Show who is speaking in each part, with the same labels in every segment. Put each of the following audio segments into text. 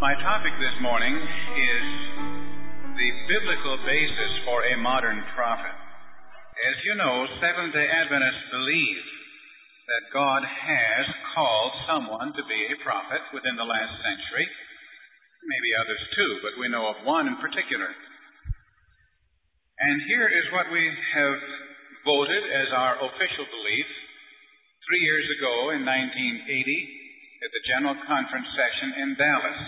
Speaker 1: My topic this morning is the biblical basis for a modern prophet. As you know, Seventh-day Adventists believe that God has called someone to be a prophet within the last century. Maybe others too, but we know of one in particular. And here is what we have voted as our official belief 3 years ago in 1980 at the General Conference session in Dallas.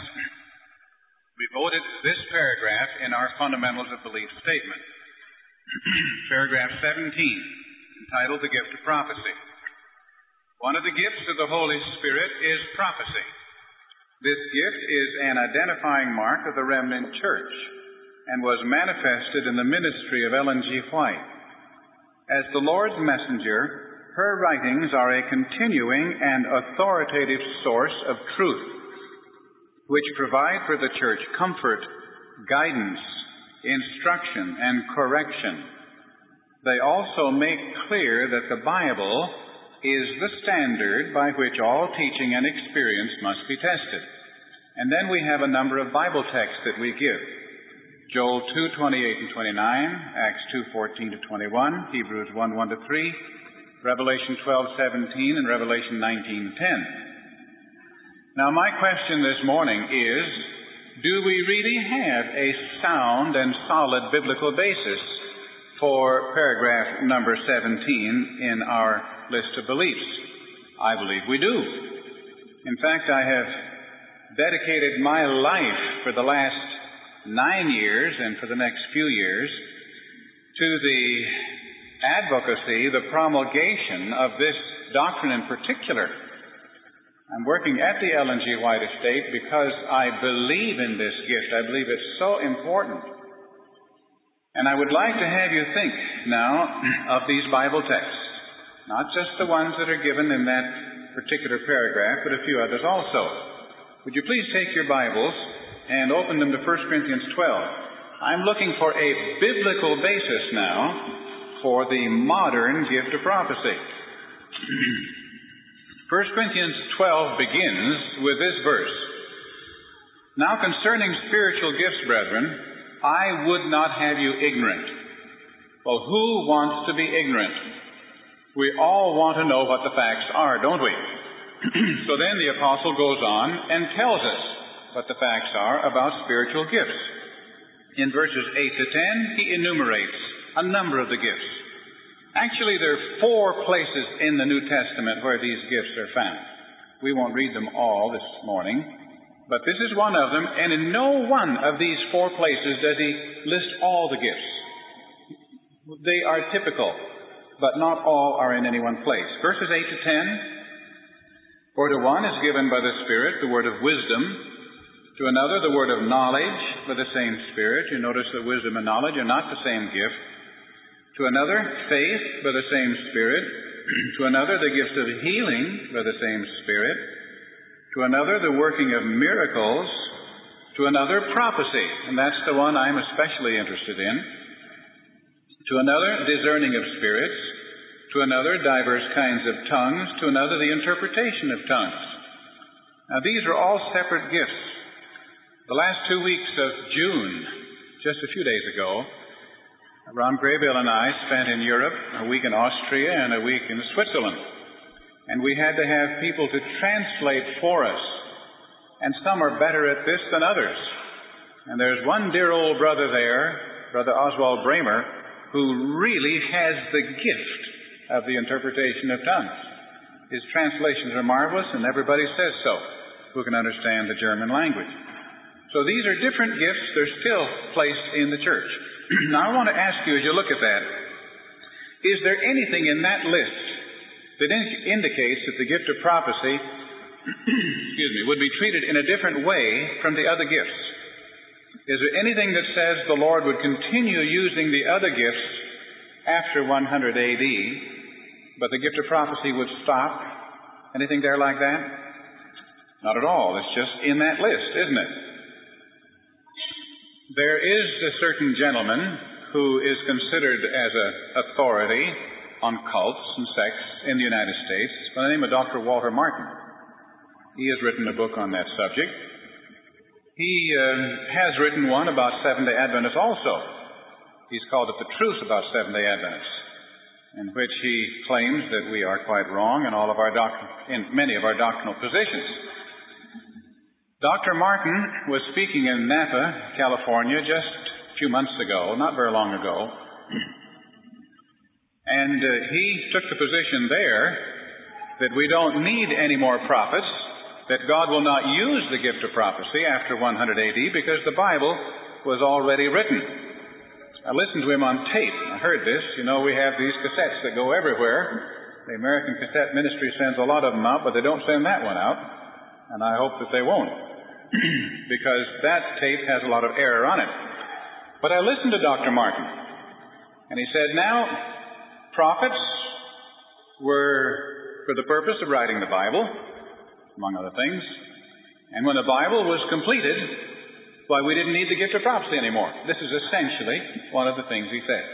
Speaker 1: We voted this paragraph in our Fundamentals of Belief statement. Paragraph 17, entitled The Gift of Prophecy. One of the gifts of the Holy Spirit is prophecy. This gift is an identifying mark of the remnant church and was manifested in the ministry of Ellen G. White. As the Lord's messenger, her writings are a continuing and authoritative source of truth, which provide for the church comfort, guidance, instruction, and correction. They also make clear that the Bible is the standard by which all teaching and experience must be tested. And then we have a number of Bible texts that we give. Joel 2:28 and 29, Acts 2:14 to 21, Hebrews 1:1 to 3, Revelation 12:17, and Revelation 19:10. Now my question this morning is, do we really have a sound and solid biblical basis for paragraph number 17 in our list of beliefs? I believe we do. In fact, I have dedicated my life for the last 9 years and for the next few years to the advocacy, the promulgation of this doctrine in particular. I'm working at the Ellen G. White Estate because I believe in this gift. I believe it's so important. And I would like to have you think now of these Bible texts, not just the ones that are given in that particular paragraph, but a few others also. Would you please take your Bibles and open them to 1 Corinthians 12. I'm looking for a biblical basis now for the modern gift of prophecy. 1 Corinthians 12 begins with this verse. Now concerning spiritual gifts, brethren, I would not have you ignorant. Well, who wants to be ignorant? We all want to know what the facts are, don't we? So then the apostle goes on and tells us what the facts are about spiritual gifts. In verses 8 to 10, he enumerates a number of the gifts. Actually, there are 4 places in the New Testament where these gifts are found. We won't read them all this morning, but this is one of them, and in no one of these 4 places does he list all the gifts. They are typical, but not all are in any one place. Verses 8 to 10, for to one is given by the Spirit the word of wisdom, to another the word of knowledge by the same Spirit. You notice that wisdom and knowledge are not the same gift. To another, faith by the same Spirit. To another, the gift of healing by the same Spirit. To another, the working of miracles. To another, prophecy, and that's the one I'm especially interested in. To another, discerning of spirits. To another, diverse kinds of tongues. To another, the interpretation of tongues. Now, these are all separate gifts. The last 2 weeks of June, just a few days ago, Ron Graybill and I spent in Europe a week in Austria and a week in Switzerland. And we had to have people to translate for us. And some are better at this than others. And there's one dear old brother there, Brother Oswald Bramer, who really has the gift of the interpretation of tongues. His translations are marvelous, and everybody says so, who can understand the German language. So these are different gifts. They're still placed in the church. Now I want to ask you as you look at that, is there anything in that list that indicates that the gift of prophecy would be treated in a different way from the other gifts? Is there anything that says the Lord would continue using the other gifts after 100 AD, but the gift of prophecy would stop? Anything there like that? Not at all. It's just in that list, isn't it? There is a certain gentleman who is considered as an authority on cults and sects in the United States by the name of Dr. Walter Martin. He has written a book on that subject. He has written one about Seventh-day Adventists also. He's called it The Truth About Seventh-day Adventists, in which he claims that we are quite wrong in many of our doctrinal positions. Dr. Martin was speaking in Napa, California, just a few months ago, not very long ago, and he took the position there that we don't need any more prophets, that God will not use the gift of prophecy after 100 AD because the Bible was already written. I listened to him on tape. I heard this. You know, we have these cassettes that go everywhere. The American Cassette Ministry sends a lot of them out, but they don't send that one out, and I hope that they won't, because that tape has a lot of error on it. But I listened to Dr. Martin, and he said, now, prophets were for the purpose of writing the Bible, among other things. And when the Bible was completed, why, we didn't need the gift of prophecy anymore. This is essentially one of the things he said.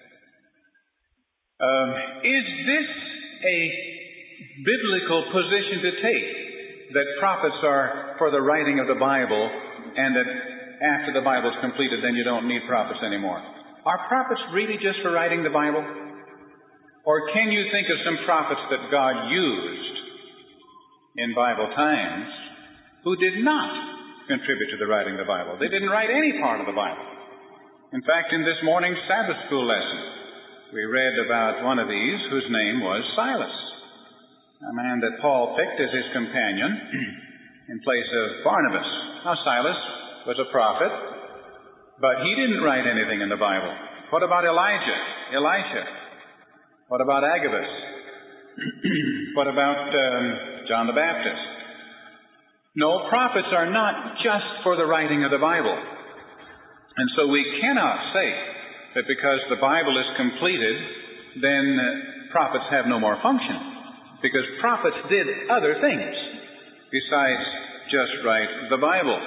Speaker 1: Is this a biblical position to take, that prophets are for the writing of the Bible, and that after the Bible is completed, then you don't need prophets anymore? Are prophets really just for writing the Bible? Or can you think of some prophets that God used in Bible times who did not contribute to the writing of the Bible? They didn't write any part of the Bible. In fact, in this morning's Sabbath school lesson, we read about one of these whose name was Silas, a man that Paul picked as his companion in place of Barnabas. Now, Silas was a prophet, but he didn't write anything in the Bible. What about Elijah, Elisha? What about Agabus? What about John the Baptist? No, prophets are not just for the writing of the Bible. And so we cannot say that because the Bible is completed, then prophets have no more function. Because prophets did other things besides just write the Bible.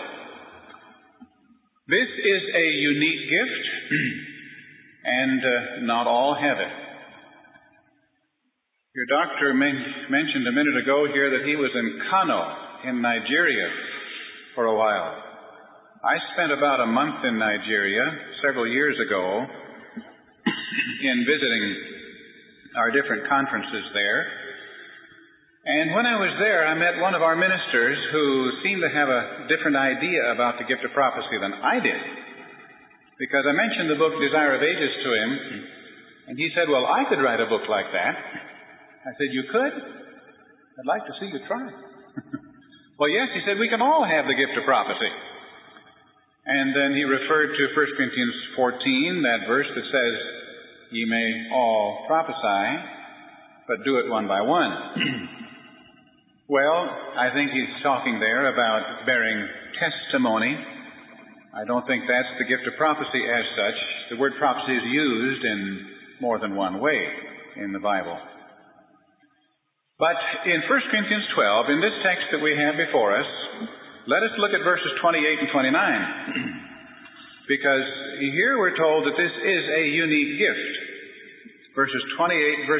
Speaker 1: This is a unique gift, and not all have it. Your doctor mentioned a minute ago here that he was in Kano, in Nigeria, for a while. I spent about a month in Nigeria several years ago in visiting our different conferences there. And when I was there, I met one of our ministers who seemed to have a different idea about the gift of prophecy than I did. Because I mentioned the book Desire of Ages to him, and he said, well, I could write a book like that. I said, you could? I'd like to see you try. Well, yes, he said, we can all have the gift of prophecy. And then he referred to 1 Corinthians 14, that verse that says, ye may all prophesy, but do it one by one. Well, I think he's talking there about bearing testimony. I don't think that's the gift of prophecy as such. The word prophecy is used in more than one way in the Bible. But in 1 Corinthians 12, in this text that we have before us, let us look at verses 28 and 29. Because here we're told that this is a unique gift. Verses 28,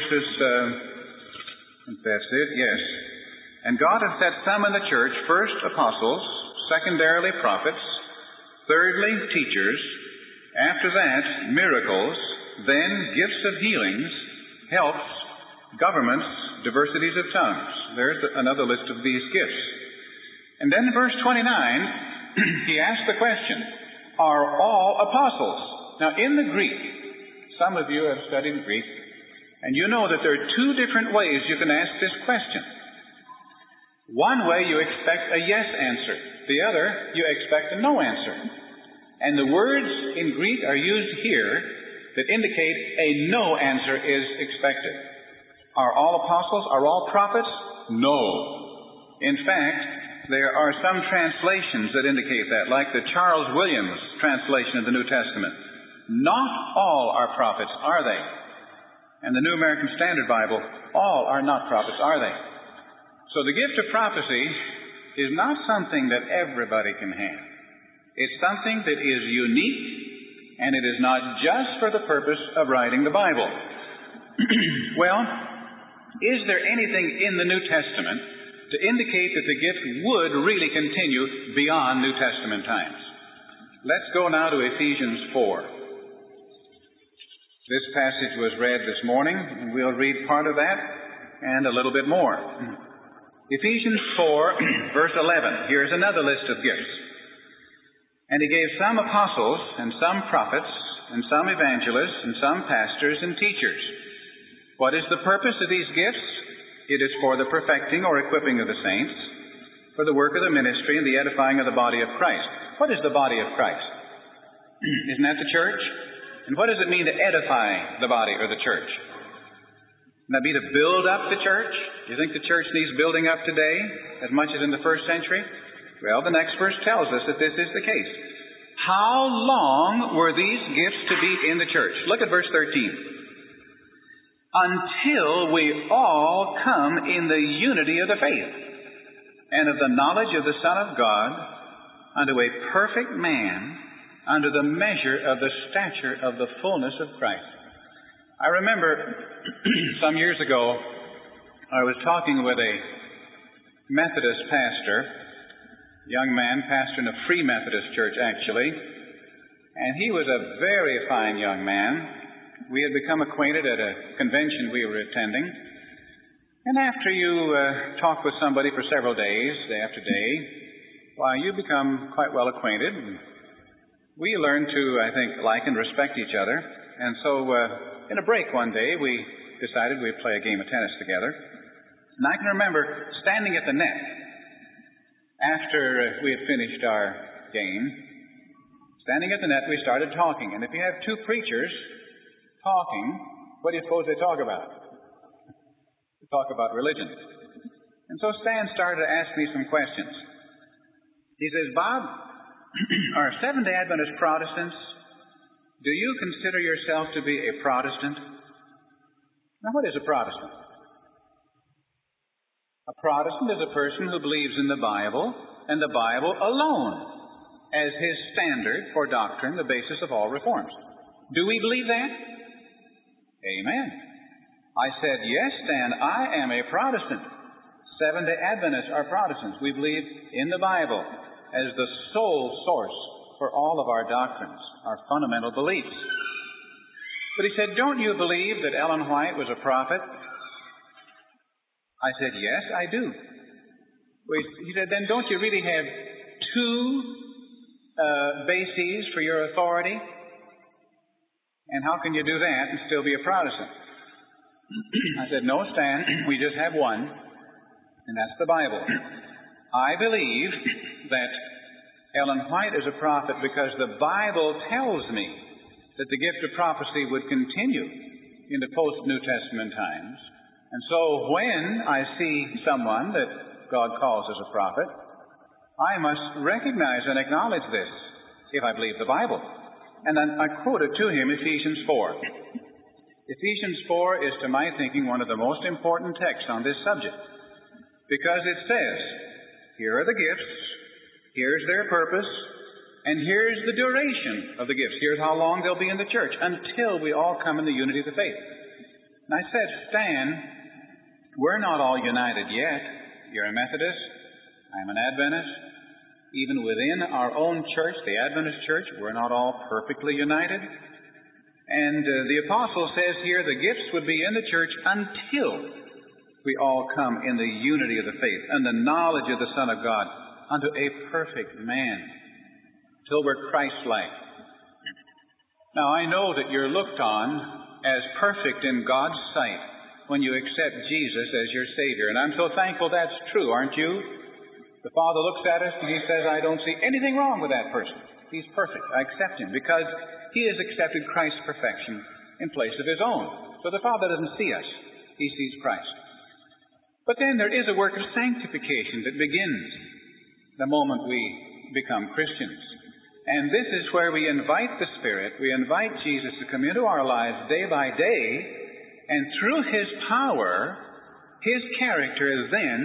Speaker 1: that's it, yes. And God hath set some in the church, first apostles, secondarily prophets, thirdly teachers, after that miracles, then gifts of healings, helps, governments, diversities of tongues. There's another list of these gifts. And then in verse 29, he asks the question, are all apostles? Now in the Greek, some of you have studied Greek, and you know that there are two different ways you can ask this question. One way you expect a yes answer. The other, you expect a no answer. And the words in Greek are used here that indicate a no answer is expected. Are all apostles? Are all prophets? No. In fact, there are some translations that indicate that, like the Charles Williams translation of the New Testament. Not all are prophets, are they? And the New American Standard Bible, all are not prophets, are they? So the gift of prophecy is not something that everybody can have. It's something that is unique, and it is not just for the purpose of writing the Bible. Well, is there anything in the New Testament to indicate that the gift would really continue beyond New Testament times. Let's go now to Ephesians 4. This passage was read this morning, and we'll read part of that and a little bit more. Ephesians 4, verse 11. Here's another list of gifts. And he gave some apostles, and some prophets, and some evangelists, and some pastors and teachers. What is the purpose of these gifts? It is for the perfecting or equipping of the saints, for the work of the ministry and the edifying of the body of Christ. What is the body of Christ? Isn't that the church? And what does it mean to edify the body or the church? Wouldn't that be to build up the church? Do you think the church needs building up today as much as in the first century? Well, the next verse tells us that this is the case. How long were these gifts to be in the church? Look at verse 13. Until we all come in the unity of the faith and of the knowledge of the Son of God unto a perfect man, unto the measure of the stature of the fullness of Christ. I remember some years ago I was talking with a Methodist pastor, young man, pastor in a Free Methodist church, actually. And he was a very fine young man. We had become acquainted at a convention we were attending. And after you talk with somebody for several days, day after day, why, you become quite well acquainted. We learn to, I think, like and respect each other. And so in a break one day, we decided we'd play a game of tennis together. And I can remember standing at the net after we had finished our game. Standing at the net, we started talking. And if you have two preachers talking, what do you suppose they talk about? They talk about religion. And so Stan started to ask me some questions. He says, Bob, are Seventh-day Adventist Protestants, do you consider yourself to be a Protestant? Now, what is a Protestant? A Protestant is a person who believes in the Bible and the Bible alone as his standard for doctrine, the basis of all reforms. Do we believe that? Amen. I said, yes, Stan, I am a Protestant. Seventh-day Adventists are Protestants. We believe in the Bible as the sole source for all of our doctrines, our fundamental beliefs. But he said, don't you believe that Ellen White was a prophet? I said, yes, I do. He said, then don't you really have two bases for your authority? And how can you do that and still be a Protestant? I said, no, Stan, we just have one, and that's the Bible. I believe that Ellen White is a prophet because the Bible tells me that the gift of prophecy would continue in the post-New Testament times. And so when I see someone that God calls as a prophet, I must recognize and acknowledge this if I believe the Bible. And then I quoted to him Ephesians 4. Ephesians 4 is, to my thinking, one of the most important texts on this subject. Because it says, here are the gifts, here's their purpose, and here's the duration of the gifts. Here's how long they'll be in the church, until we all come in the unity of the faith. And I said, Stan, we're not all united yet. You're a Methodist. I'm an Adventist. Even within our own church, the Adventist church, we're not all perfectly united. And the apostle says here the gifts would be in the church until we all come in the unity of the faith and the knowledge of the Son of God unto a perfect man, till we're Christ-like. Now, I know that you're looked on as perfect in God's sight when you accept Jesus as your Savior. And I'm so thankful that's true, aren't you? The Father looks at us and He says, I don't see anything wrong with that person. He's perfect. I accept Him because He has accepted Christ's perfection in place of His own. So the Father doesn't see us. He sees Christ. But then there is a work of sanctification that begins the moment we become Christians. And this is where we invite the Spirit, we invite Jesus to come into our lives day by day, and through His power, His character then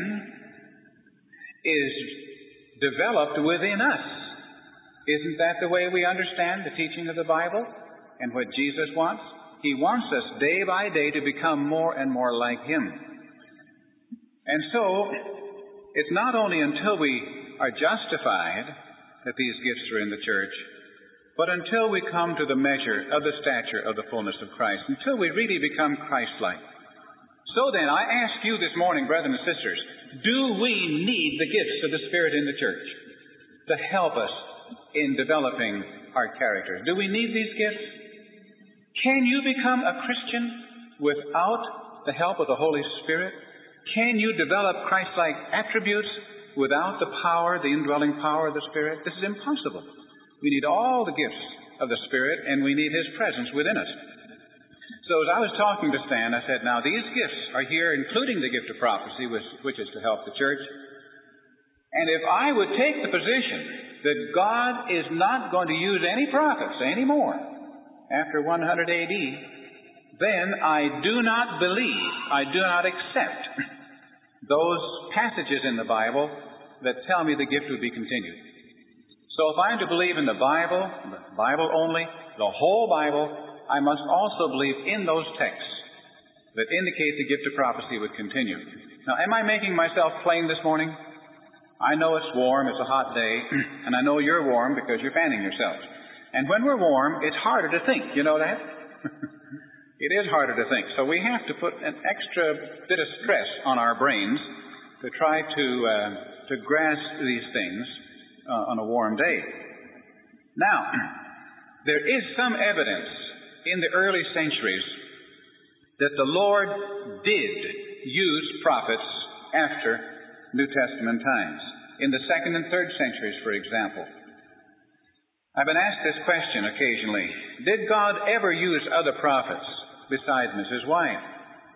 Speaker 1: is developed within us. Isn't that the way we understand the teaching of the Bible and what Jesus wants? He wants us day by day to become more and more like Him. And so, it's not only until we are justified that these gifts are in the church, but until we come to the measure of the stature of the fullness of Christ, until we really become Christ-like. So then, I ask you this morning, brethren and sisters, do we need the gifts of the Spirit in the church to help us in developing our character? Do we need these gifts? Can you become a Christian without the help of the Holy Spirit? Can you develop Christ-like attributes without the power, the indwelling power of the Spirit? This is impossible. We need all the gifts of the Spirit, and we need His presence within us. So as I was talking to Stan, I said, now these gifts are here, including the gift of prophecy, which is to help the church. And if I would take the position that God is not going to use any prophets anymore after 100 AD, then I do not believe, I do not accept those passages in the Bible that tell me the gift would be continued. So if I'm to believe in the Bible only, the whole Bible, I must also believe in those texts that indicate the gift of prophecy would continue. Now, am I making myself plain this morning? I know it's warm, it's a hot day, and I know you're warm because you're fanning yourselves. And when we're warm, it's harder to think. You know that? It is harder to think. So we have to put an extra bit of stress on our brains to try to grasp these things on a warm day. Now, there is some evidence in the early centuries that the Lord did use prophets after New Testament times. In the 2nd and 3rd centuries, for example. I've been asked this question occasionally. Did God ever use other prophets besides Mrs. White?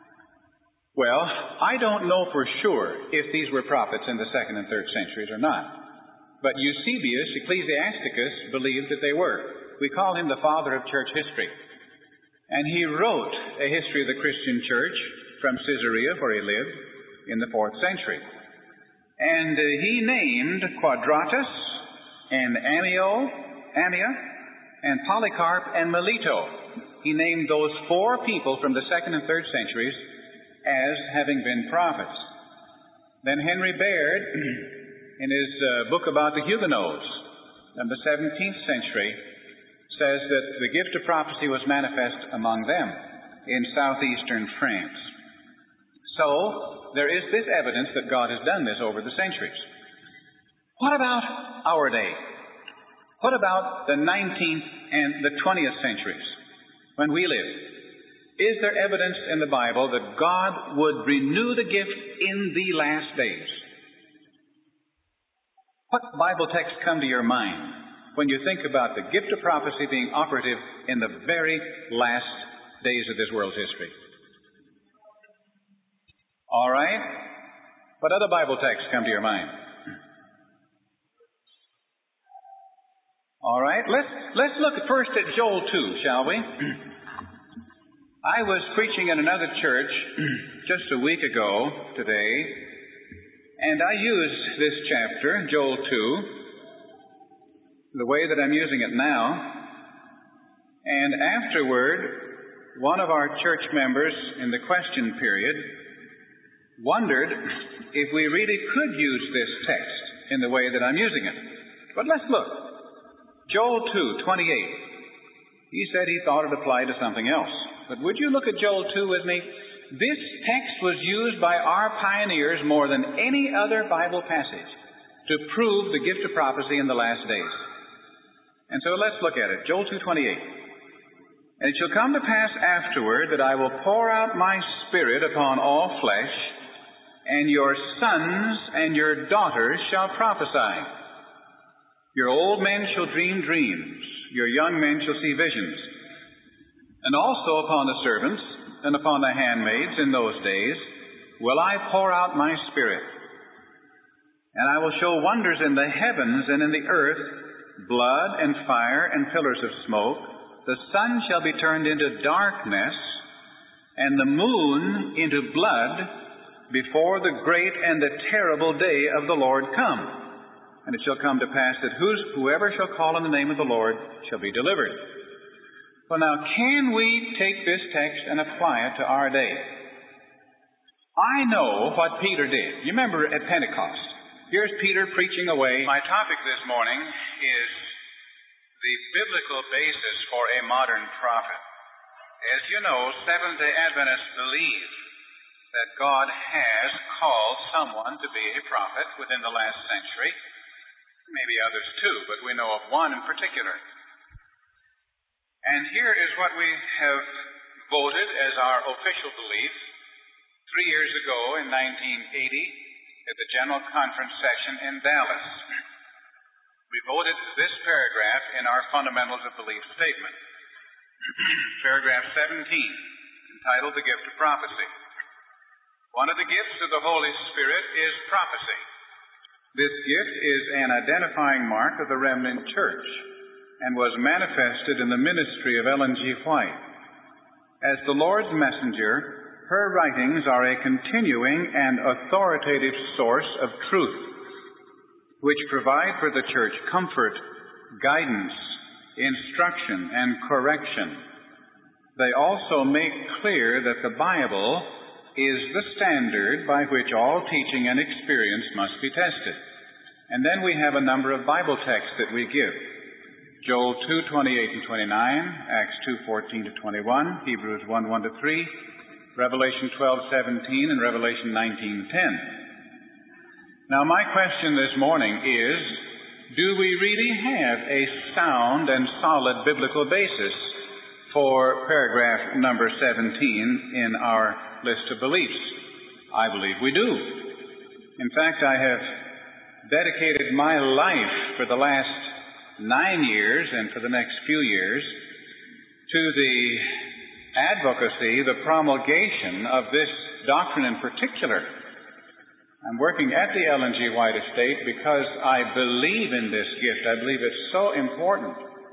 Speaker 1: Well, I don't know for sure if these were prophets in the 2nd and 3rd centuries or not. But Eusebius, Ecclesiasticus, believed that they were. We call him the father of church history. And he wrote a history of the Christian church from Caesarea, where he lived, in the 4th century. And he named Quadratus and Ammia and Polycarp and Melito. He named those 4 people from the 2nd and 3rd centuries as having been prophets. Then Henry Baird, in his book about the Huguenots in the 17th century, says that the gift of prophecy was manifest among them in southeastern France. So, there is this evidence that God has done this over the centuries. What about our day? What about the 19th and the 20th centuries, when we live? Is there evidence in the Bible that God would renew the gift in the last days? What Bible texts come to your mind when you think about the gift of prophecy being operative in the very last days of this world's history? All right. What other Bible texts come to your mind? All right. Let's look first at Joel 2, shall we? I was preaching in another church just a week ago today, and I used this chapter, Joel 2, the way that I'm using it now. And afterward, one of our church members in the question period wondered if we really could use this text in the way that I'm using it. But let's look. Joel 2:28. He said he thought it applied to something else. But would you look at Joel 2 with me? This text was used by our pioneers more than any other Bible passage to prove the gift of prophecy in the last days. And so let's look at it. Joel 2:28. And it shall come to pass afterward that I will pour out my Spirit upon all flesh, and your sons and your daughters shall prophesy. Your old men shall dream dreams, your young men shall see visions. And also upon the servants and upon the handmaids in those days will I pour out my Spirit. And I will show wonders in the heavens and in the earth, blood and fire and pillars of smoke. The sun shall be turned into darkness, and the moon into blood, before the great and the terrible day of the Lord come. And it shall come to pass that whoever shall call on the name of the Lord shall be delivered. Well, now, can we take this text and apply it to our day? I know what Peter did. You remember at Pentecost, Here's Peter preaching away. My topic this morning is the biblical basis for a modern prophet. As you know, Seventh-day Adventists believe that God has called someone to be a prophet within the last century. Maybe others too, but we know of one in particular. And here is what we have voted as our official belief 3 years ago in 1980 at the General Conference session in Dallas. We voted this paragraph in our Fundamentals of Belief statement. Paragraph 17, entitled The Gift of Prophecy. One of the gifts of the Holy Spirit is prophecy. This gift is an identifying mark of the remnant church and was manifested in the ministry of Ellen G. White. As the Lord's messenger, her writings are a continuing and authoritative source of truth, which provide for the church comfort, guidance, instruction, and correction. They also make clear that the Bible is the standard by which all teaching and experience must be tested. And then we have a number of Bible texts that we give. Joel 2:28 and 29, Acts 2:14-21, Hebrews 1:1-3, Revelation 12:17, and Revelation 19:10. Now my question this morning is, do we really have a sound and solid biblical basis for paragraph number 17 in our list of beliefs? I believe we do. In fact, I have dedicated my life for the last 9 years and for the next few years to the advocacy, the promulgation of this doctrine in particular. I'm working at the Ellen G. White Estate because I believe in this gift. I believe it's so important.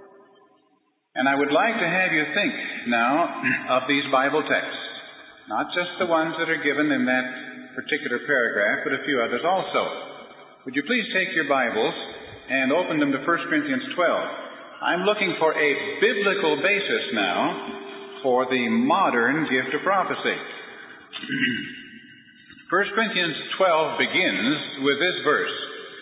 Speaker 1: And I would like to have you think now of these Bible texts, not just the ones that are given in that particular paragraph, but a few others also. Would you please take your Bibles and open them to 1 Corinthians 12. I'm looking for a biblical basis now for the modern gift of prophecy. 1 Corinthians 12 begins with this verse.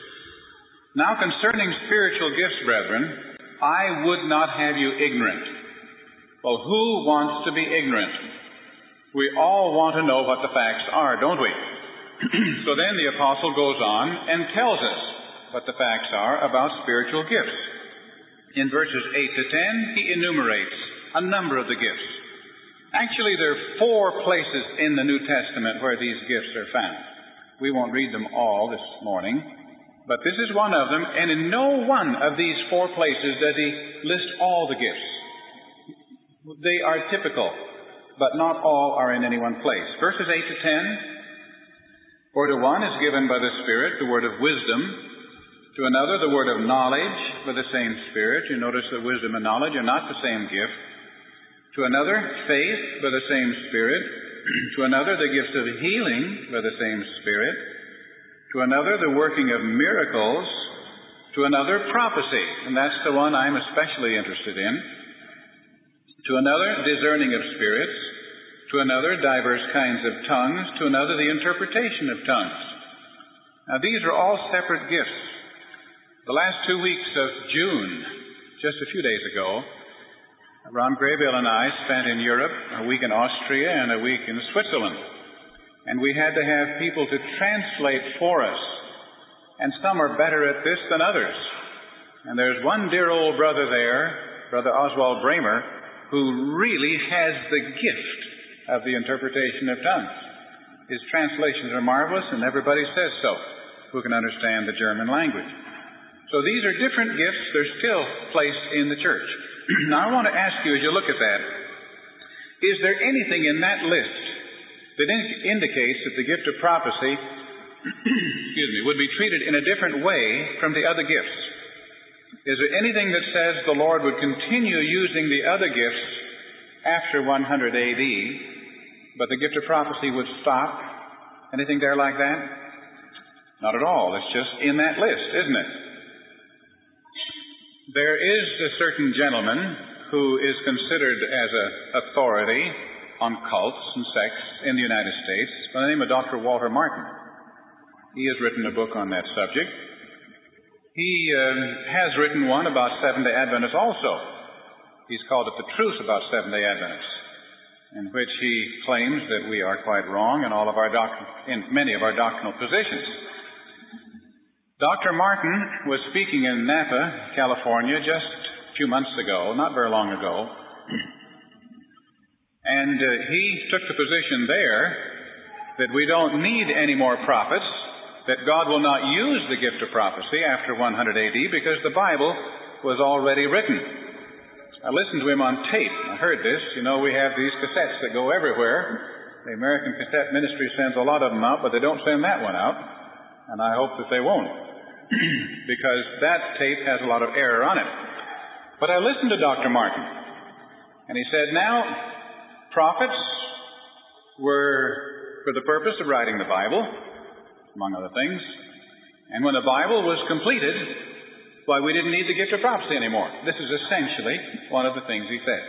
Speaker 1: Now concerning spiritual gifts, brethren, I would not have you ignorant. Well, who wants to be ignorant? We all want to know what the facts are, don't we? So then the apostle goes on and tells us what the facts are about spiritual gifts. In verses 8-10, he enumerates a number of the gifts. Actually, there are 4 places in the New Testament where these gifts are found. We won't read them all this morning, but this is one of them, and in no one of these 4 places does he list all the gifts. They are typical, but not all are in any one place. Verses 8-10, for to one is given by the Spirit the word of wisdom, to another the word of knowledge by the same Spirit. You notice that wisdom and knowledge are not the same gift. To another, faith by the same Spirit. To another, the gifts of healing by the same Spirit. To another, the working of miracles. To another, prophecy, and that's the one I'm especially interested in. To another, discerning of spirits. To another, diverse kinds of tongues. To another, the interpretation of tongues. Now, these are all separate gifts. The last 2 weeks of June, just a few days ago, Ron Graybill and I spent in Europe, a week in Austria and a week in Switzerland. And we had to have people to translate for us. And some are better at this than others. And there's one dear old brother there, Brother Oswald Bramer, who really has the gift of the interpretation of tongues. His translations are marvelous, and everybody says so, who can understand the German language. So these are different gifts. They're still placed in the church. Now I want to ask you, as you look at that, is there anything in that list that indicates that the gift of prophecy would be treated in a different way from the other gifts? Is there anything that says the Lord would continue using the other gifts after 100 AD, but the gift of prophecy would stop? Anything there like that? Not at all. It's just in that list, isn't it? There is a certain gentleman who is considered as an authority on cults and sects in the United States by the name of Dr. Walter Martin. He has written a book on that subject. He has written one about Seventh-day Adventists also. He's called it The Truth About Seventh-day Adventists, in which he claims that we are quite wrong in many of our doctrinal positions. Dr. Martin was speaking in Napa, California, just a few months ago, not very long ago, and he took the position there that we don't need any more prophets, that God will not use the gift of prophecy after 100 AD because the Bible was already written. I listened to him on tape. I heard this. You know, we have these cassettes that go everywhere. The American Cassette Ministry sends a lot of them out, but they don't send that one out, and I hope that they won't because that tape has a lot of error on it. But I listened to Dr. Martin, and he said, now, prophets were for the purpose of writing the Bible, among other things. And when the Bible was completed, why, we didn't need the gift of prophecy anymore. This is essentially one of the things he said.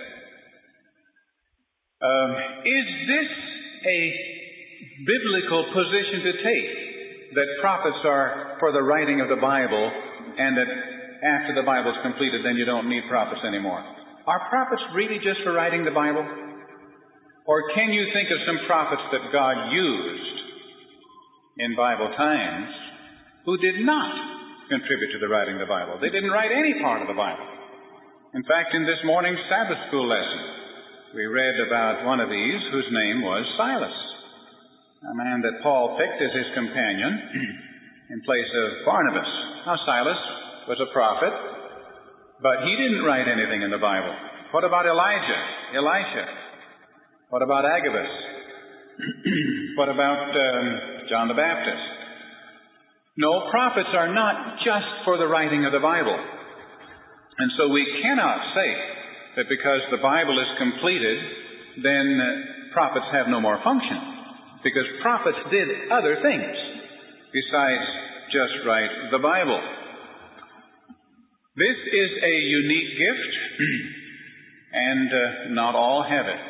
Speaker 1: Is this a biblical position to take, that prophets are for the writing of the Bible, and that after the Bible is completed, then you don't need prophets anymore? Are prophets really just for writing the Bible? Or can you think of some prophets that God used in Bible times who did not contribute to the writing of the Bible? They didn't write any part of the Bible. In fact, in this morning's Sabbath school lesson, we read about one of these whose name was Silas, a man that Paul picked as his companion in place of Barnabas. Now, Silas was a prophet, but he didn't write anything in the Bible. What about Elijah, Elisha? What about Agabus? What about John the Baptist? No, prophets are not just for the writing of the Bible. And so we cannot say that because the Bible is completed, then prophets have no more function. Because prophets did other things besides just write the Bible. This is a unique gift, and not all have it.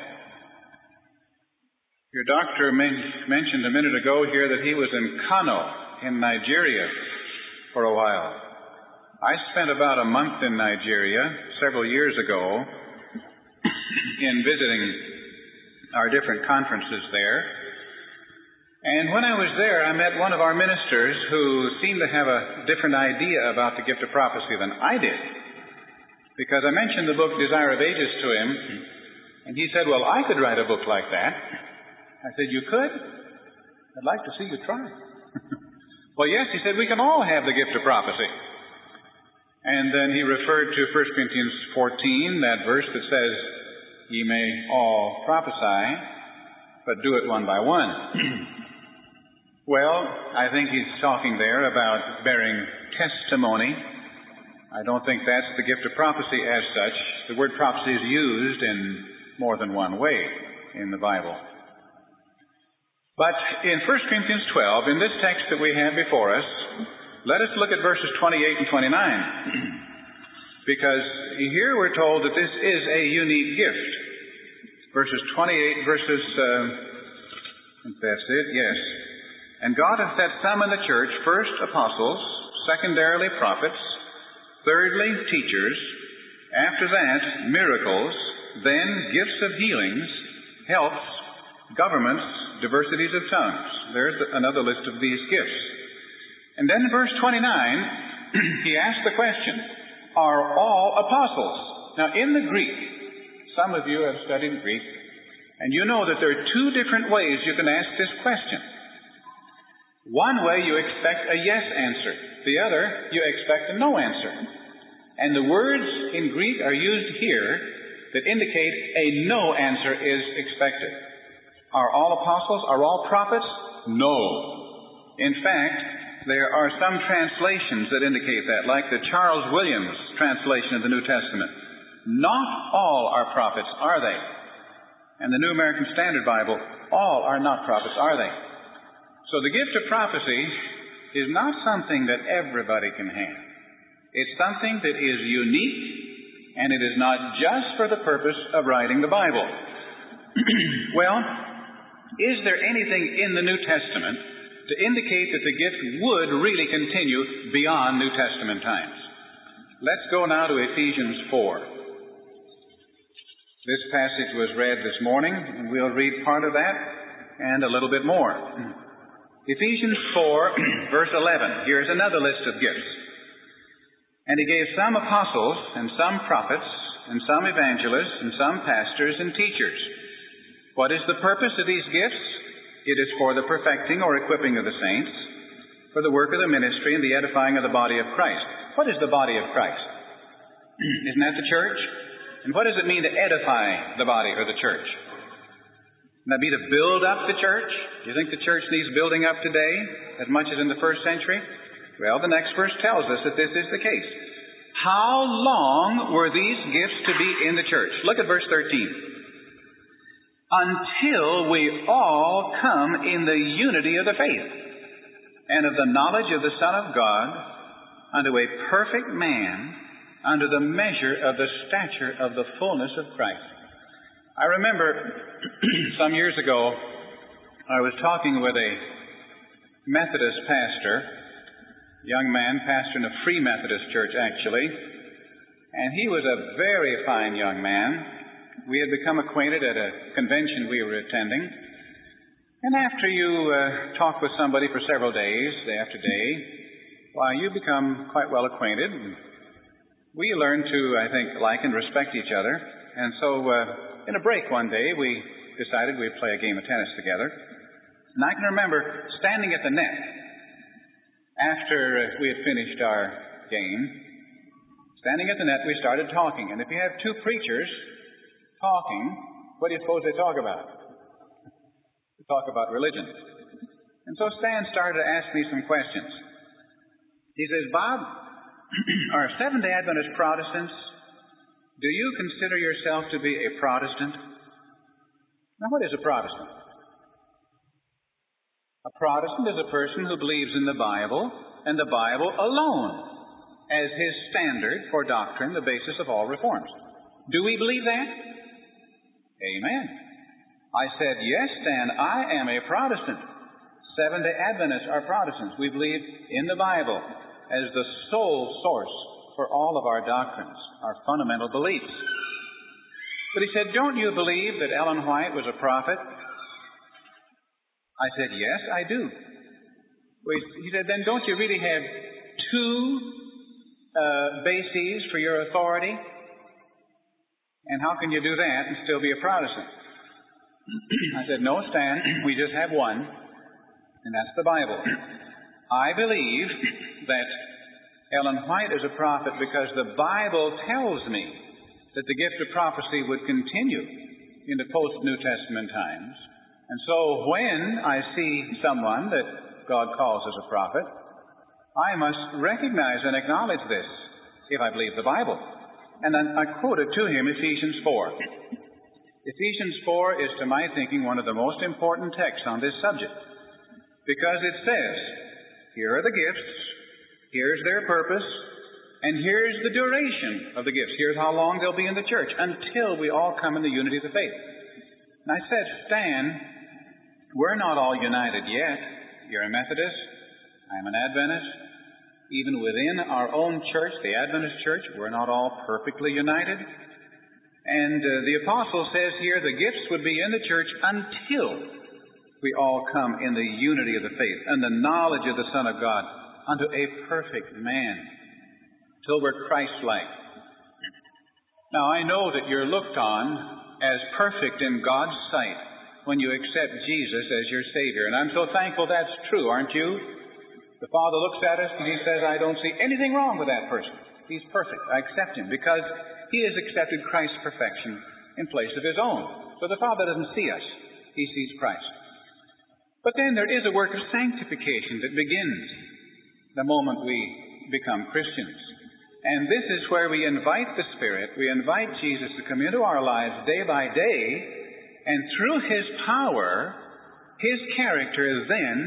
Speaker 1: Your doctor mentioned a minute ago here that he was in Kano in Nigeria for a while. I spent about a month in Nigeria several years ago in visiting our different conferences there. And when I was there, I met one of our ministers who seemed to have a different idea about the gift of prophecy than I did. Because I mentioned the book Desire of Ages to him, and he said, well, I could write a book like that. I said, you could? I'd like to see you try. Well, yes, he said, we can all have the gift of prophecy. And then he referred to 1 Corinthians 14, that verse that says, ye may all prophesy, but do it one by one. Well, I think he's talking there about bearing testimony. I don't think that's the gift of prophecy as such. The word prophecy is used in more than one way in the Bible. But in 1 Corinthians 12, in this text that we have before us, let us look at verses 28 and 29. Because here we're told that this is a unique gift. Verses 28, that's it, yes. And God hath set some in the church, first apostles, secondarily prophets, thirdly teachers, after that miracles, then gifts of healings, helps, governments, diversities of tongues. There's another list of these gifts. And then in verse 29, he asks the question, are all apostles? Now in the Greek, some of you have studied Greek, and you know that there are two different ways you can ask this question. One way you expect a yes answer. The other, you expect a no answer. And the words in Greek are used here that indicate a no answer is expected. Are all apostles? Are all prophets? No. In fact, there are some translations that indicate that, like the Charles Williams translation of the New Testament. Not all are prophets, are they? And the New American Standard Bible, all are not prophets, are they? So the gift of prophecy is not something that everybody can have. It's something that is unique, and it is not just for the purpose of writing the Bible. Well, is there anything in the New Testament to indicate that the gift would really continue beyond New Testament times. Let's go now to Ephesians 4. This passage was read this morning, and we'll read part of that and a little bit more. Ephesians 4, verse 11. Here's another list of gifts. And he gave some apostles, and some prophets, and some evangelists, and some pastors and teachers. What is the purpose of these gifts? It is for the perfecting or equipping of the saints, for the work of the ministry and the edifying of the body of Christ. What is the body of Christ? Isn't that the church? And what does it mean to edify the body or the church? Would that be to build up the church? Do you think the church needs building up today as much as in the first century? Well, the next verse tells us that this is the case. How long were these gifts to be in the church? Look at verse 13. Until we all come in the unity of the faith and of the knowledge of the Son of God unto a perfect man, under the measure of the stature of the fullness of Christ. I remember some years ago, I was talking with a Methodist pastor, a young man, pastor in a Free Methodist church actually, and he was a very fine young man. We had become acquainted at a convention we were attending, and after you talk with somebody for several days, day after day, why, you become quite well acquainted. We learned to, I think, like and respect each other. And so in a break one day, we decided we'd play a game of tennis together. And I can remember standing at the net after we had finished our game. Standing at the net, we started talking. And if you have two preachers talking, what do you suppose they talk about? They talk about religion. And so Stan started to ask me some questions. He says, Bob, are Seventh-day Adventist Protestants, do you consider yourself to be a Protestant? Now, what is a Protestant? A Protestant is a person who believes in the Bible and the Bible alone as his standard for doctrine, the basis of all reforms. Do we believe that? Amen. I said, yes, Stan, I am a Protestant. Seventh-day Adventists are Protestants. We believe in the Bible as the sole source for all of our doctrines, our fundamental beliefs. But he said, don't you believe that Ellen White was a prophet? I said, yes, I do. He said, then don't you really have two bases for your authority? And how can you do that and still be a Protestant? I said, no, Stan, we just have one, and that's the Bible. I believe that Ellen White is a prophet because the Bible tells me that the gift of prophecy would continue into post-New Testament times. And so when I see someone that God calls as a prophet, I must recognize and acknowledge this if I believe the Bible. And then I quoted to him Ephesians 4. Ephesians 4 is, to my thinking, one of the most important texts on this subject, because it says, here are the gifts, here's their purpose, and here's the duration of the gifts. Here's how long they'll be in the church, until we all come in the unity of the faith. And I said, Stan, we're not all united yet. You're a Methodist, I'm an Adventist. Even within our own church, the Adventist church, we're not all perfectly united. And the apostle says here the gifts would be in the church until we all come in the unity of the faith and the knowledge of the Son of God unto a perfect man, till we're Christ-like. Now, I know that you're looked on as perfect in God's sight when you accept Jesus as your Savior. And I'm so thankful that's true, aren't you? The Father looks at us and He says, I don't see anything wrong with that person. He's perfect. I accept Him because He has accepted Christ's perfection in place of His own. So the Father doesn't see us. He sees Christ. But then there is a work of sanctification that begins the moment we become Christians. And this is where we invite the Spirit, we invite Jesus to come into our lives day by day, and through His power, His character then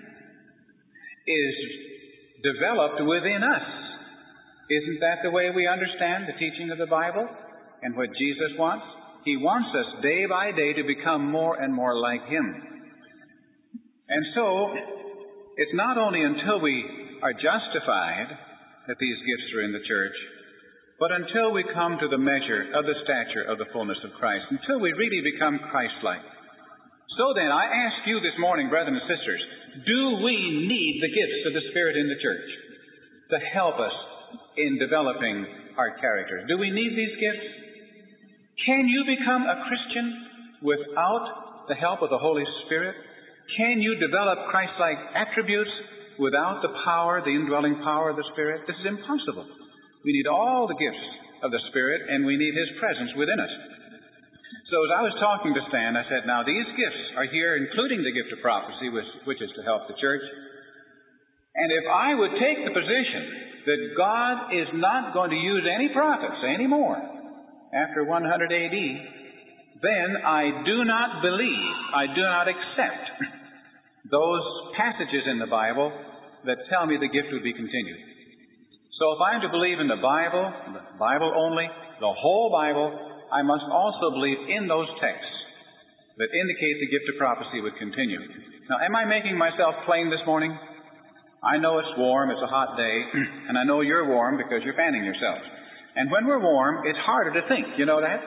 Speaker 1: is developed within us. Isn't that the way we understand the teaching of the Bible and what Jesus wants? He wants us day by day to become more and more like Him. And so, it's not only until we are justified that these gifts are in the church, but until we come to the measure of the stature of the fullness of Christ, until we really become Christ-like. So then, I ask you this morning, brethren and sisters, do we need the gifts of the Spirit in the church to help us in developing our character? Do we need these gifts? Can you become a Christian without the help of the Holy Spirit? Can you develop Christ-like attributes without the power, the indwelling power of the Spirit? This is impossible. We need all the gifts of the Spirit, and we need His presence within us. So as I was talking to Stan, I said, now these gifts are here, including the gift of prophecy, which is to help the church. And if I would take the position that God is not going to use any prophets anymore after 100 AD, then I do not believe, I do not accept those passages in the Bible that tell me the gift would be continued. So if I'm to believe in the Bible only, the whole Bible, I must also believe in those texts that indicate the gift of prophecy would continue. Now, am I making myself plain this morning? I know it's warm, it's a hot day, and I know you're warm because you're fanning yourselves. And when we're warm, it's harder to think. You know that?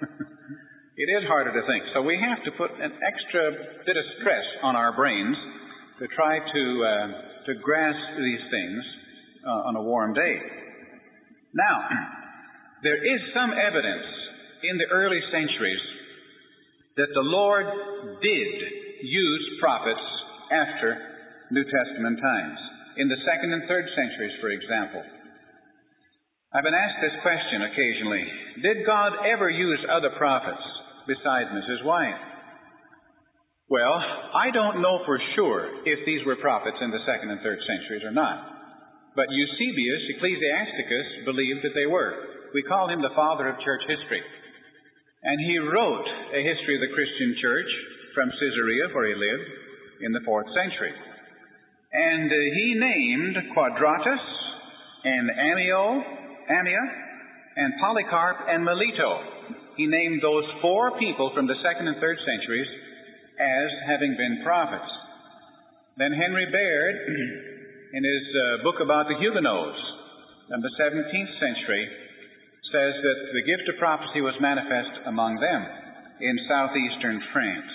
Speaker 1: It is harder to think. So we have to put an extra bit of stress on our brains to try to grasp these things on a warm day. Now, there is some evidence in the early centuries that the Lord did use prophets after New Testament times. In the 2nd and 3rd centuries, for example. I've been asked this question occasionally. Did God ever use other prophets besides Mrs. White? Well, I don't know for sure if these were prophets in the 2nd and 3rd centuries or not. But Eusebius, Ecclesiasticus, believed that they were. We call him the father of church history. And he wrote a history of the Christian church from Caesarea, where he lived, in the 4th century. And he named Quadratus and Ammia and Polycarp and Melito. He named those 4 people from the 2nd and 3rd centuries as having been prophets. Then Henry Baird, in his book about the Huguenots in the 17th century, says that the gift of prophecy was manifest among them in southeastern France.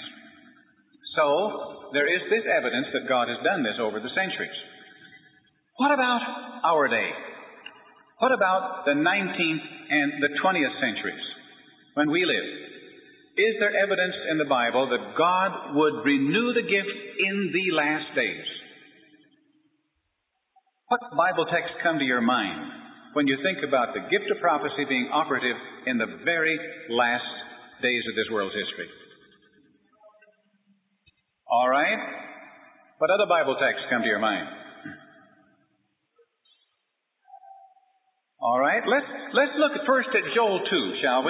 Speaker 1: So, there is this evidence that God has done this over the centuries. What about our day? What about the 19th and the 20th centuries, when we live? Is there evidence in the Bible that God would renew the gift in the last days? What Bible texts come to your mind when you think about the gift of prophecy being operative in the very last days of this world's history? All right. What other Bible texts come to your mind? All right. Let's look first at Joel 2, shall we?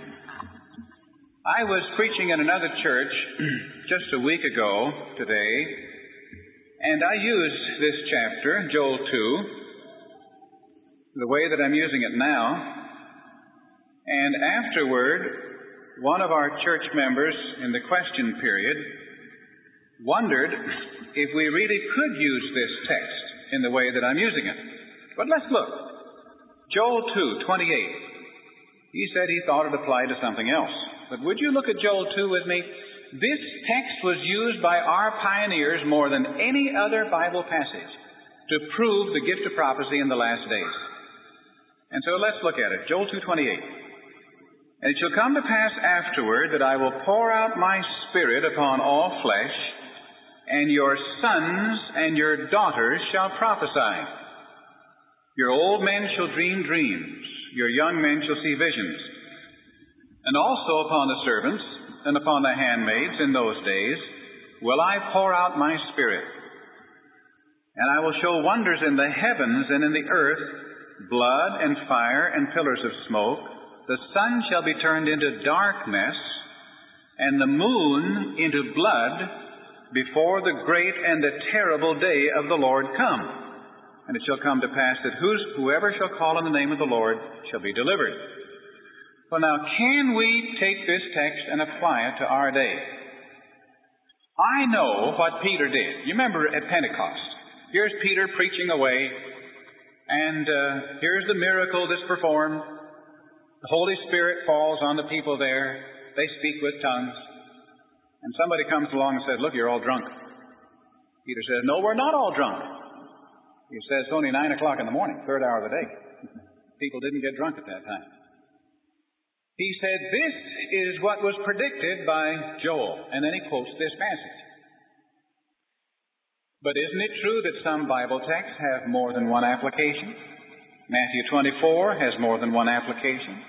Speaker 1: I was preaching in another church just a week ago today, and I used this chapter, Joel 2, the way that I'm using it now. And afterward, one of our church members in the question period wondered if we really could use this text in the way that I'm using it. But let's look. Joel 2:28. He said he thought it applied to something else. But would you look at Joel 2 with me? This text was used by our pioneers more than any other Bible passage to prove the gift of prophecy in the last days. And so let's look at it. Joel 2:28. And it shall come to pass afterward that I will pour out my Spirit upon all flesh, and your sons and your daughters shall prophesy. Your old men shall dream dreams, your young men shall see visions. And also upon the servants and upon the handmaids in those days will I pour out my Spirit. And I will show wonders in the heavens and in the earth, blood and fire and pillars of smoke. The sun shall be turned into darkness, and the moon into blood, before the great and the terrible day of the Lord come. And it shall come to pass that whoever shall call on the name of the Lord shall be delivered. Well, now, can we take this text and apply it to our day? I know what Peter did. You remember at Pentecost, Here's Peter preaching away, and here's the miracle that's performed. The Holy Spirit falls on the people there. They speak with tongues. And somebody comes along and says, look, you're all drunk. Peter says, no, we're not all drunk. He says, it's only 9 o'clock in the morning, third hour of the day. People didn't get drunk at that time. He said, this is what was predicted by Joel. And then he quotes this passage. But isn't it true that some Bible texts have more than one application? Matthew 24 has more than one application.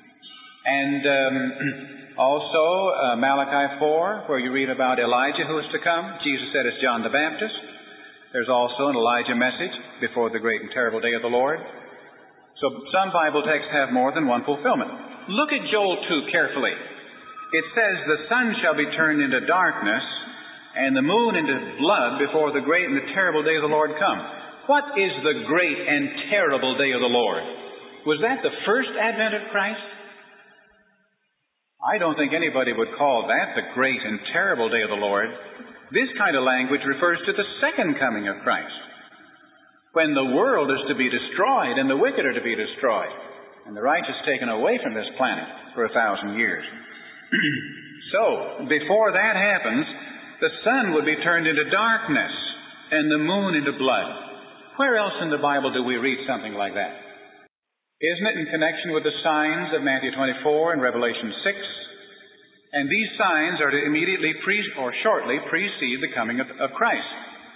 Speaker 1: And also Malachi 4, where you read about Elijah who is to come. Jesus said it's John the Baptist. There's also an Elijah message before the great and terrible day of the Lord. So some Bible texts have more than one fulfillment. Look at Joel 2 carefully. It says, the sun shall be turned into darkness, and the moon into blood before the great and the terrible day of the Lord come. What is the great and terrible day of the Lord? Was that the first advent of Christ? I don't think anybody would call that the great and terrible day of the Lord. This kind of language refers to the second coming of Christ, when the world is to be destroyed and the wicked are to be destroyed, and the righteous taken away from this planet for 1,000 years. So, before that happens, the sun would be turned into darkness and the moon into blood. Where else in the Bible do we read something like that? Isn't it in connection with the signs of Matthew 24 and Revelation 6? And these signs are to immediately shortly precede the coming of Christ.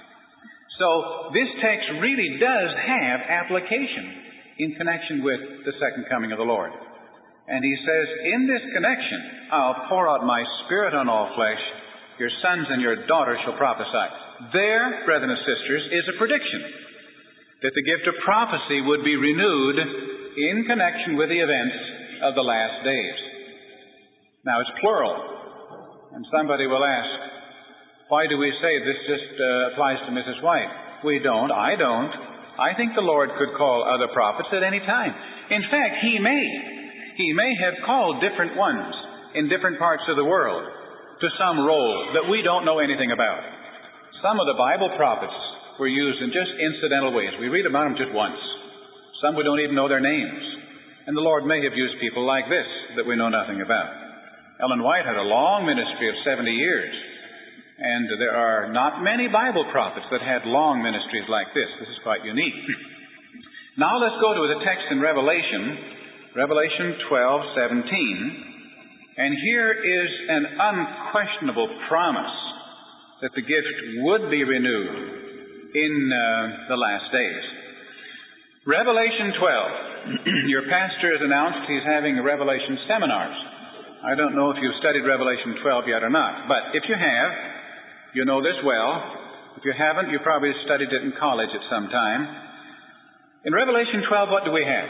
Speaker 1: So this text really does have application in connection with the second coming of the Lord. And he says, in this connection, I'll pour out my Spirit on all flesh. Your sons and your daughters shall prophesy. There, brethren and sisters, is a prediction that the gift of prophecy would be renewed in connection with the events of the last days. Now, it's plural. And somebody will ask, why do we say this just applies to Mrs. White? We don't. I don't. I think the Lord could call other prophets at any time. In fact, He may. He may have called different ones in different parts of the world to some role that we don't know anything about. Some of the Bible prophets were used in just incidental ways. We read about them just once. Some we don't even know their names. And the Lord may have used people like this that we know nothing about. Ellen White had a long ministry of 70 years. And there are not many Bible prophets that had long ministries like this. This is quite unique. Now let's go to the text in Revelation 12:17. And here is an unquestionable promise that the gift would be renewed in the last days. Revelation 12. Your pastor has announced he's having Revelation seminars. I don't know if you've studied Revelation 12 yet or not, but if you have, you know this well. If you haven't, you probably studied it in college at some time. In Revelation 12, what do we have?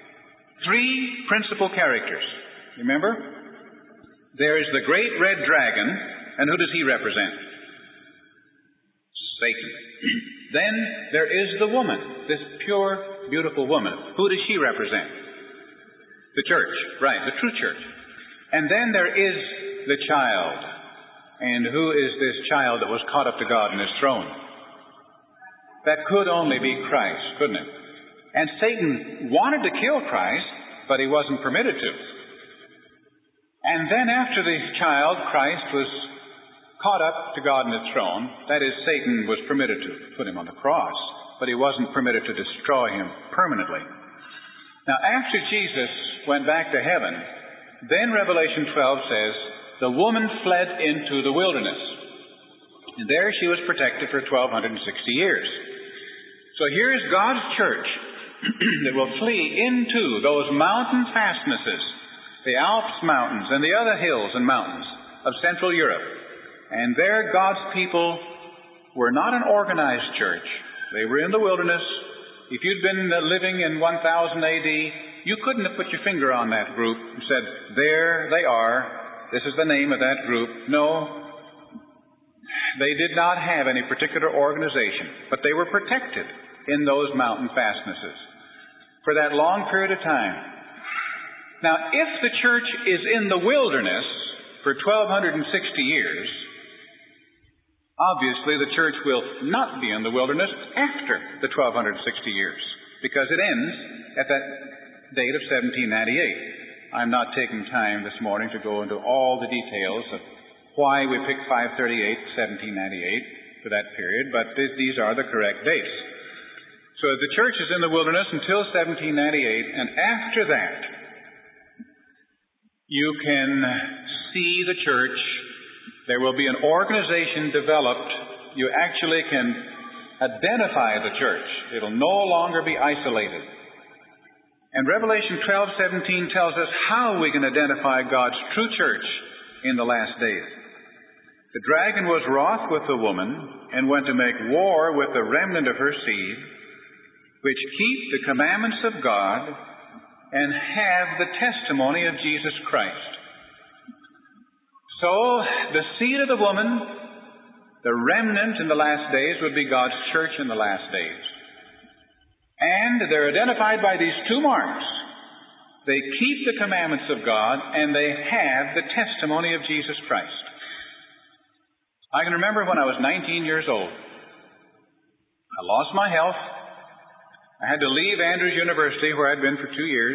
Speaker 1: 3 principal characters. Remember? There is the great red dragon, and who does he represent? Satan. Then there is the woman, this pure, beautiful woman. Who does she represent? The church, right, the true church. And then there is the child. And who is this child that was caught up to God in His throne? That could only be Christ, couldn't it? And Satan wanted to kill Christ, but he wasn't permitted to. And then after the child, Christ, was caught up to God in His throne, that is, Satan was permitted to put Him on the cross, but he wasn't permitted to destroy Him permanently. Now, after Jesus went back to heaven, then Revelation 12 says, the woman fled into the wilderness. And there she was protected for 1,260 years. So here is God's church that will flee into those mountain fastnesses, the Alps mountains and the other hills and mountains of Central Europe. And there God's people were not an organized church. They were in the wilderness. If you'd been living in 1000 AD, you couldn't have put your finger on that group and said, there they are. This is the name of that group. No. They did not have any particular organization, but they were protected in those mountain fastnesses for that long period of time. Now, if the church is in the wilderness for 1,260 years, Obviously, the church will not be in the wilderness after the 1260 years, because it ends at that date of 1798. I'm not taking time this morning to go into all the details of why we picked 538, 1798 for that period, but these are the correct dates. So the church is in the wilderness until 1798, and after that, you can see the church. There will be an organization developed. You actually can identify the church. It'll no longer be isolated. And Revelation 12:17 tells us how we can identify God's true church in the last days. The dragon was wroth with the woman and went to make war with the remnant of her seed, which keep the commandments of God and have the testimony of Jesus Christ. So, the seed of the woman, the remnant in the last days, would be God's church in the last days. And they're identified by these two marks. They keep the commandments of God, and they have the testimony of Jesus Christ. I can remember when I was 19 years old. I lost my health. I had to leave Andrews University, where I'd been for 2 years.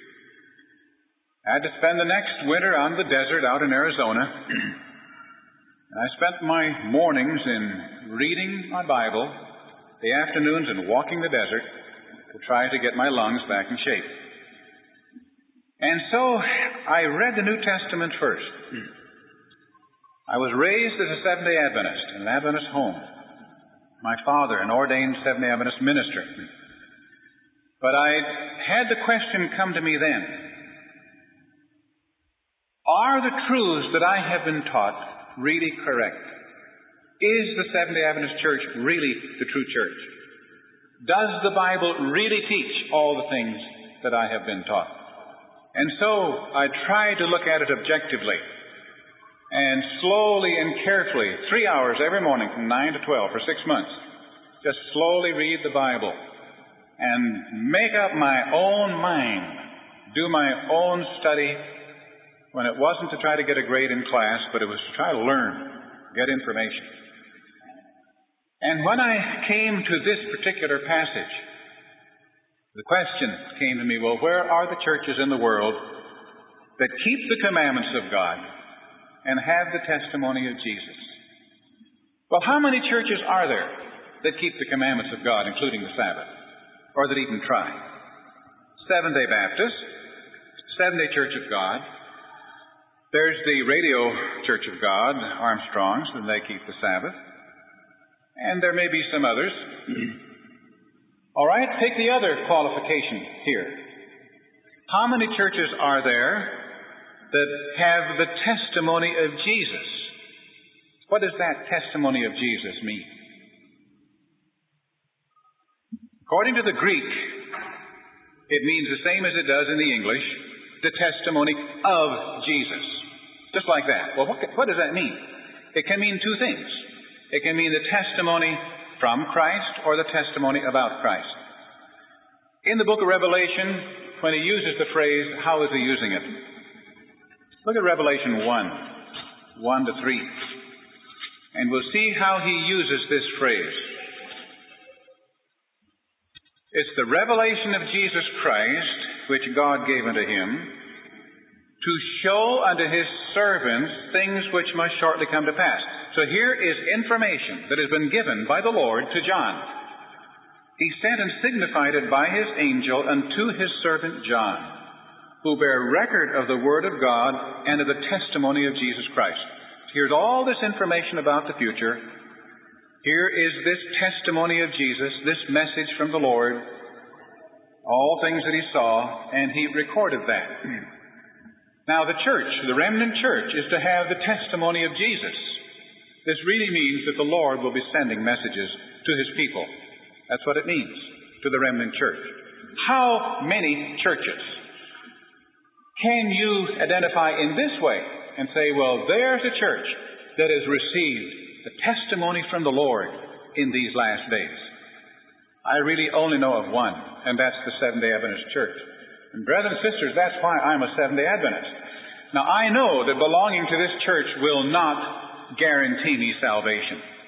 Speaker 1: I had to spend the next winter on the desert out in Arizona. And I spent my mornings in reading my Bible, the afternoons in walking the desert to try to get my lungs back in shape. And so I read the New Testament first. I was raised as a Seventh-day Adventist in an Adventist home. My father, an ordained Seventh-day Adventist minister. But I had the question come to me then, are the truths that I have been taught really correct? Is the Seventh-day Adventist Church really the true church? Does the Bible really teach all the things that I have been taught? And so I tried to look at it objectively and slowly and carefully, 3 hours every morning from 9 to 12 for 6 months, just slowly read the Bible and make up my own mind, do my own study, when it wasn't to try to get a grade in class, but it was to try to learn, get information. And when I came to this particular passage, the question came to me, well, where are the churches in the world that keep the commandments of God and have the testimony of Jesus? Well, how many churches are there that keep the commandments of God, including the Sabbath, or that even try? Seventh-day Baptist, Seventh-day Church of God. There's the Radio Church of God, Armstrongs, and they keep the Sabbath. And there may be some others. All right, take the other qualification here. How many churches are there that have the testimony of Jesus? What does that testimony of Jesus mean? According to the Greek, it means the same as it does in the English, the testimony of Jesus. Just like that. Well, what does that mean? It can mean two things. It can mean the testimony from Christ or the testimony about Christ. In the book of Revelation, when he uses the phrase, how is he using it? Look at Revelation 1 to 3. And we'll see how he uses this phrase. It's the revelation of Jesus Christ, which God gave unto him, to show unto his servants things which must shortly come to pass. So here is information that has been given by the Lord to John. He sent and signified it by his angel unto his servant John, who bear record of the word of God and of the testimony of Jesus Christ. Here's all this information about the future. Here is this testimony of Jesus, this message from the Lord, all things that he saw, and he recorded that. Now the church, the remnant church, is to have the testimony of Jesus. This really means that the Lord will be sending messages to his people. That's what it means, to the remnant church. How many churches can you identify in this way and say, well, there's a church that has received the testimony from the Lord in these last days? I really only know of one, and that's the Seventh-day Adventist Church. And brothers and sisters, that's why I'm a Seventh-day Adventist. Now, I know that belonging to this church will not guarantee me salvation.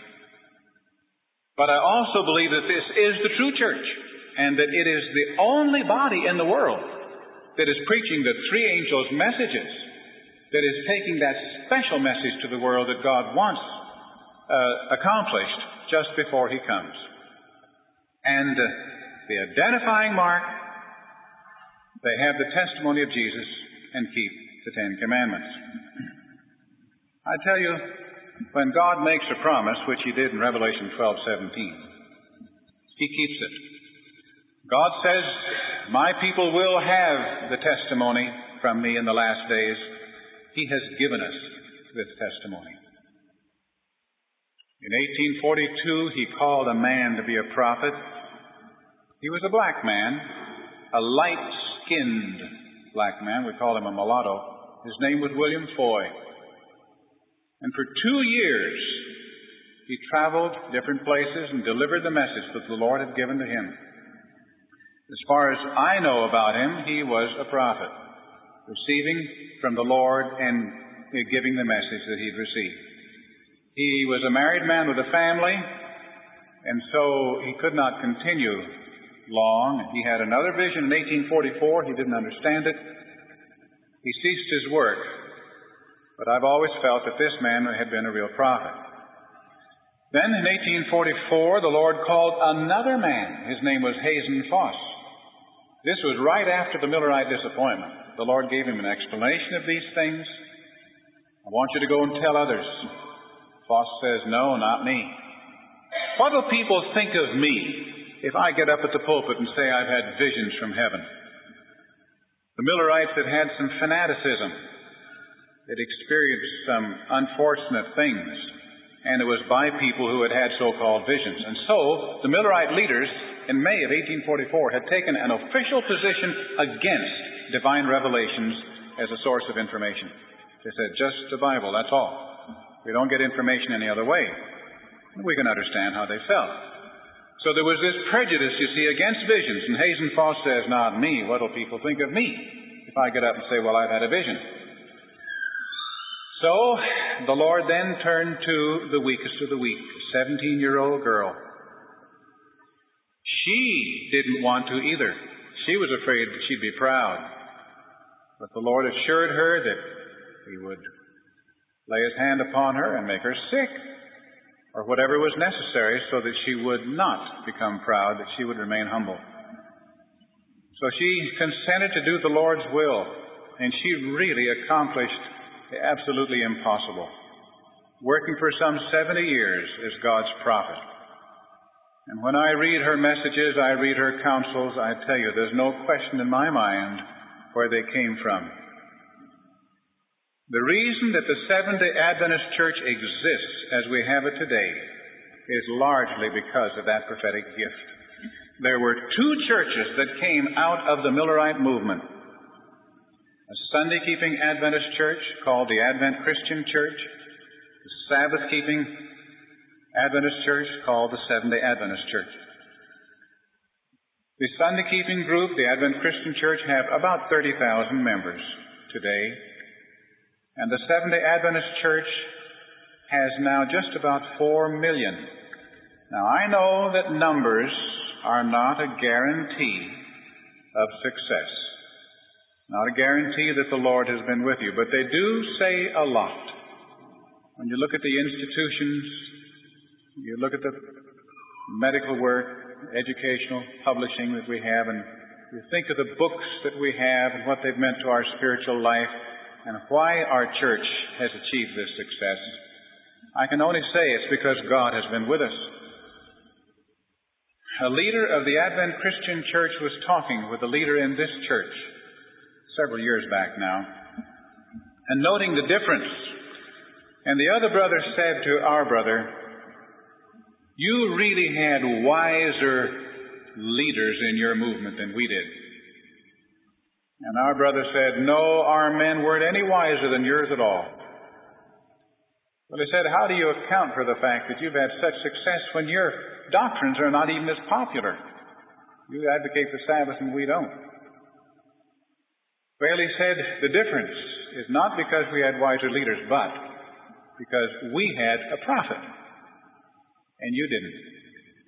Speaker 1: But I also believe that this is the true church, and that it is the only body in the world that is preaching the three angels' messages, that is taking that special message to the world that God wants accomplished just before He comes. And the identifying mark, they have the testimony of Jesus and keep the Ten Commandments. I tell you, when God makes a promise, which He did in Revelation 12:17, He keeps it. God says, my people will have the testimony from me in the last days. He has given us this testimony. In 1842, He called a man to be a prophet. He was a black man, a light-skinned black man. We call him a mulatto. His name was William Foy. And for 2 years, he traveled different places and delivered the message that the Lord had given to him. As far as I know about him, he was a prophet, receiving from the Lord and giving the message that he'd received. He was a married man with a family, and so he could not continue long. He had another vision in 1844. He didn't understand it. He ceased his work. But I've always felt that this man had been a real prophet. Then in 1844, the Lord called another man. His name was Hazen Foss. This was right after the Millerite disappointment. The Lord gave him an explanation of these things. I want you to go and tell others. Foss says, no, not me. What will people think of me if I get up at the pulpit and say I've had visions from heaven? The Millerites had some fanaticism. They'd experienced some unfortunate things, and it was by people who had had so-called visions. And so the Millerite leaders in May of 1844 had taken an official position against divine revelations as a source of information. They said, just the Bible, that's all. We don't get information any other way. We can understand how they felt. So there was this prejudice, you see, against visions. And Hazen Foss says, not me. What will people think of me if I get up and say, well, I've had a vision? So the Lord then turned to the weakest of the weak, a 17-year-old girl. She didn't want to either. She was afraid that she'd be proud. But the Lord assured her that He would lay His hand upon her and make her sick, or whatever was necessary, so that she would not become proud, that she would remain humble. So she consented to do the Lord's will, and she really accomplished the absolutely impossible, working for some 70 years as God's prophet. And when I read her messages, I read her counsels, I tell you, there's no question in my mind where they came from. The reason that the Seventh-day Adventist Church exists as we have it today is largely because of that prophetic gift. There were two churches that came out of the Millerite movement. A Sunday-keeping Adventist church called the Advent Christian Church, the Sabbath-keeping Adventist church called the Seventh-day Adventist Church. The Sunday-keeping group, the Advent Christian Church, have about 30,000 members today. And the Seventh-day Adventist Church has now just about 4 million. Now, I know that numbers are not a guarantee of success. Not a guarantee that the Lord has been with you, but they do say a lot. When you look at the institutions, you look at the medical work, educational publishing that we have, and you think of the books that we have and what they've meant to our spiritual life and why our church has achieved this success, I can only say it's because God has been with us. A leader of the Advent Christian Church was talking with a leader in this church several years back now, and noting the difference. And the other brother said to our brother, you really had wiser leaders in your movement than we did. And our brother said, no, our men weren't any wiser than yours at all. Well, he said, how do you account for the fact that you've had such success when your doctrines are not even as popular? You advocate the Sabbath and we don't. Well, he said, the difference is not because we had wiser leaders, but because we had a prophet, and you didn't.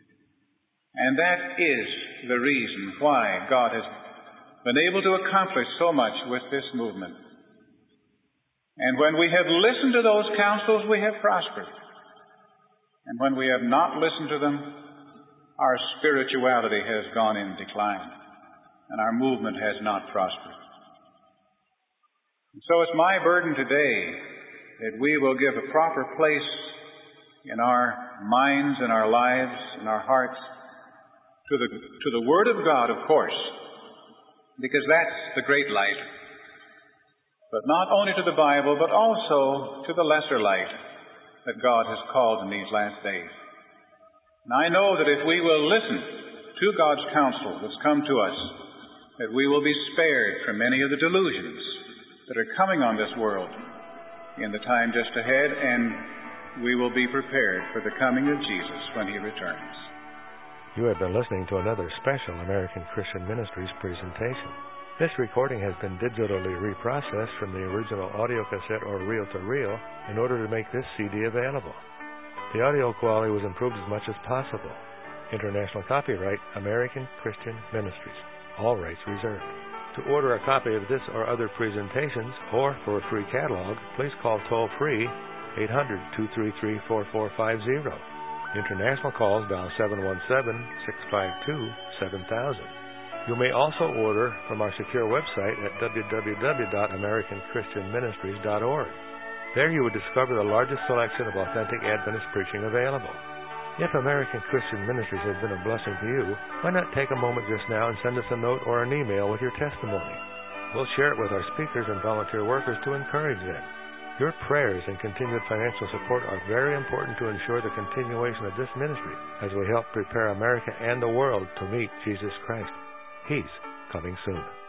Speaker 1: And that is the reason why God has been able to accomplish so much with this movement. And when we have listened to those counsels, we have prospered. And when we have not listened to them, our spirituality has gone in decline, and our movement has not prospered. And so it's my burden today that we will give a proper place in our minds, in our lives, in our hearts, to the Word of God, of course, because that's the great light. But not only to the Bible, but also to the lesser light that God has called in these last days. And I know that if we will listen to God's counsel that's come to us, that we will be spared from many of the delusions that are coming on this world in the time just ahead, and we will be prepared for the coming of Jesus when He returns.
Speaker 2: You have been listening to another special American Christian Ministries presentation. This recording has been digitally reprocessed from the original audio cassette or reel-to-reel in order to make this CD available. The audio quality was improved as much as possible. International copyright, American Christian Ministries. All rights reserved. To order a copy of this or other presentations, or for a free catalog, please call toll-free 800-233-4450. International calls dial 717-652-7000. You may also order from our secure website at www.americanchristianministries.org. There you will discover the largest selection of authentic Adventist preaching available. If American Christian Ministries has been a blessing to you, why not take a moment just now and send us a note or an email with your testimony? We'll share it with our speakers and volunteer workers to encourage them. Your prayers and continued financial support are very important to ensure the continuation of this ministry as we help prepare America and the world to meet Jesus Christ. He's coming soon.